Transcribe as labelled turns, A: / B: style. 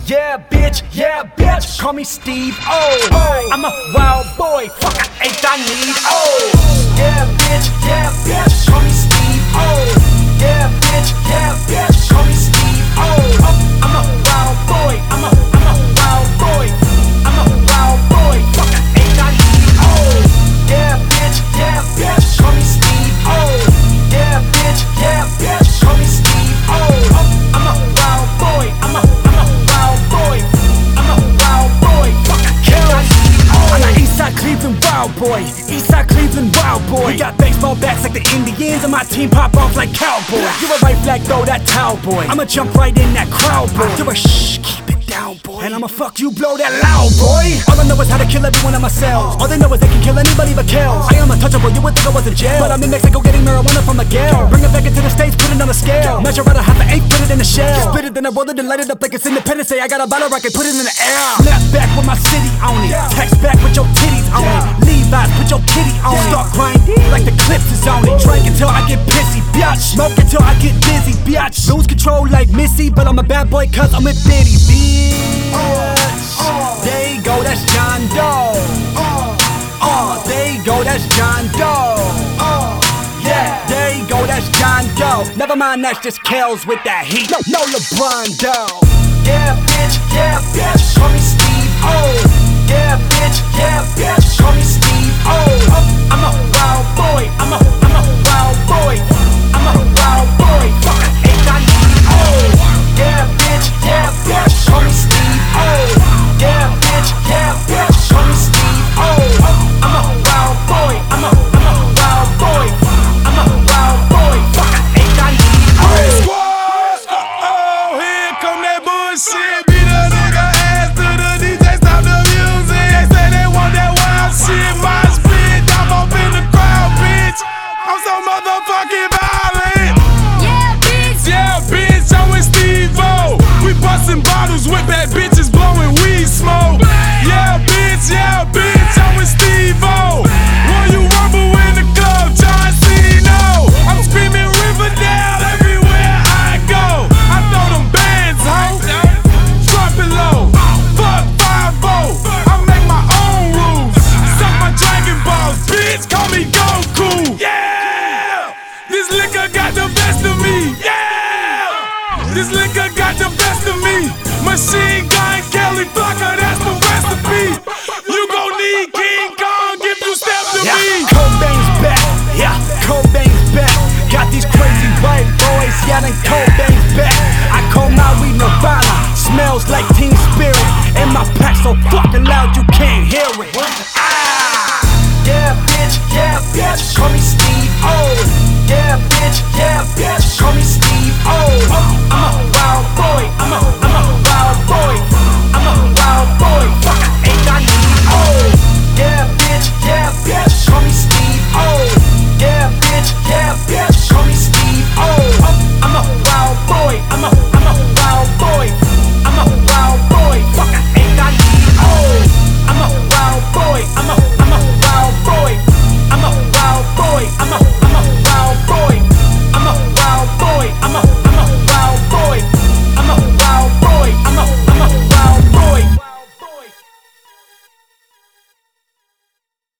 A: yeah, bitch, call me Steve O. I'm a wild boy, fuck I ain't I need O. Yeah, bitch, call me Steve O. Yeah, bitch, call me Steve O. I'm a wild boy, I'm a wild boy. I'm a wild boy, fuck I ain't I need O. Yeah, bitch, call me Steve O. Yeah, bitch, call me Steve O. I'm a wild boy, I'm a wild boy. I'm a wild boy, fuck I ain't I need O. I'm an Eastside Cleveland wild boy, Eastside Cleveveland wild boy. We got baseball bats like the Indians, and my team pop off like cowboys. You're a right flag, throw that towel boy. I'ma jump right in that crowd boy. You're a shh, keep it down boy. And I'ma fuck you, blow that loud boy. All I know is how to kill every one of my cells. All they know is they can kill anybody but kills. I am untouchable, you would think I was in jail, but I'm in Mexico getting marijuana from Miguel. Bring it back into the States, put it on a scale. Measure out a half an eighth, put it in a shell. Split it, then I roll it and light it up like it's Independence Day. I got a bottle rocket, put it in the air. Snap back with my city on it. Text back with your titties on it. Levi's, put your kitty on it. Start grinding like the clips is on it. Drink until I get pissy, biatch. Smoke until I get dizzy, biatch. Lose control like Missy, but I'm a bad boy cause I'm with Diddy, bitch. There you go, that's John Doe. There you go, that's John Doe. Yeah, there you go, that's John Doe. Never mind, that's just Kells with that heat. No LeBron Doe. Yeah, bitch, call me Steve O. Yeah, bitch, call me Steve O. I'm a wild boy, I'm a wild boy. I'm a wild boy, fuck I ain't I need O. Yeah, bitch, call me Steve O. Yeah, bitch, call me Steve O. I'm a wild boy, I'm a wild boy. I'm a wild boy, fuck I ain't I need O.
B: Squad, here come that bullshit. Beat a nigga ass to the DJ, stop the music. They say they want that wild shit. My spit, I'm up in the crowd, bitch. I'm so motherfucking violent. Yeah, bitch, I'm with Steve-O. We bustin' bottles with bad bitches, blowing weed smoke. Yeah, bitch, I'm with Steve-O. Will you rumble in the club, John Cena? I'm screaming Riverdale everywhere I go. I throw them bands, ho. Drop it low. Fuck 5-0. I make my own rules. Suck my Dragon Balls, bitch. Call me Goku. Yeah. This liquor got the best of me. Yeah. This liquor got the best of me. Machine Gun Kelly Flocker, that's the recipe. You gon' need King Kong if you step to me.
A: Cobain's back, Cobain's back. Got these crazy white boys yelling Cobain's back. I call my weed Nirvana, smells like Teen Spirit. And my pack so fucking loud you can't hear it. Yeah, bitch, call me Steve O. Yeah, bitch, call me Steve O.